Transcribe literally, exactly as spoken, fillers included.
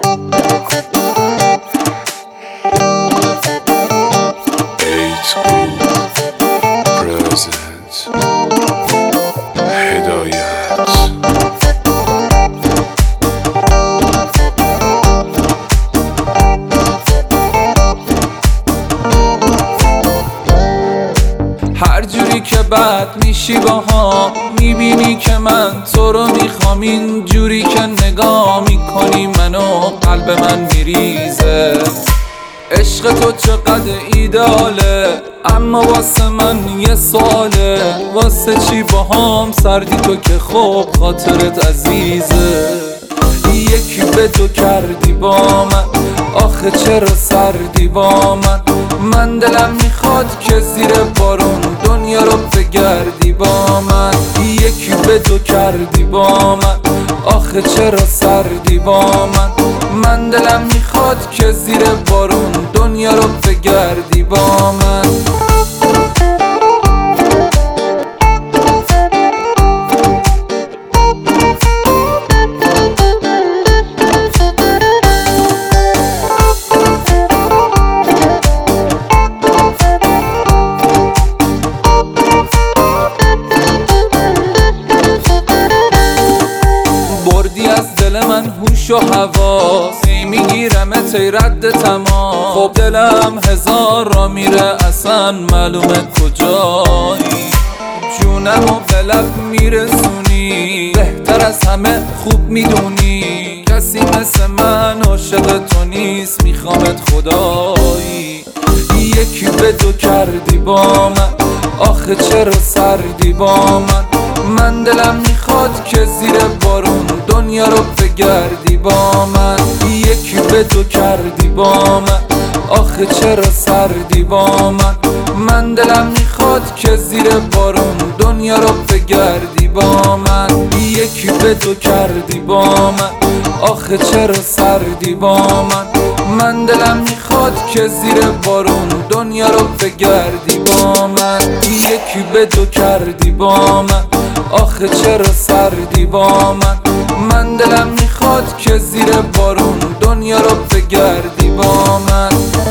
هر جوری که بد میشی باها میبینی که من تو رو میخوام، این جوری که نگاه میکنی منو قلب من میریزه. عشق تو چقدر ایداله اما واسه من یه سواله، واسه چی باهام سردی تو که خوب خاطرت عزیزه. یکی به تو کردی با من، آخه چرا سردی با من؟ من دلم میخواد که زیر بارون دنیا رو بگردی با من. یکی به تو کردی با من، آخه چرا سردی با من؟ من دلم میخواد که زیر بارون دنیا رو بگردی با من. از دل من هوش و حواس، ای میگیرمت ای رد تماس. خب دلم هزار را میره اصلا معلومه کجایی، جونمو به لب میرسونی، بهتر از همه خوب میدونی کسی مثل من عاشق تو نیست، میخوامت خدایی. یکی به تو کردی با من، آخه چرا سردی با من؟ من دلم میخواد که زیر بارون دنیا رو بگردی با من. یکی به تو کردی با من، آخه چرا سردی با من؟ من دلم میخواد که زیر بارون دنیا رو بگردی با من. یکی به تو کردی با من، آخه چرا سردی با من؟ من دلم میخواد که زیر بارون دنیا رو بگردی با من. یکی به تو کردی با من، آخه چرا سردی با من؟ من دلم میخواد که زیر بارون دنیا رو بگردی با من.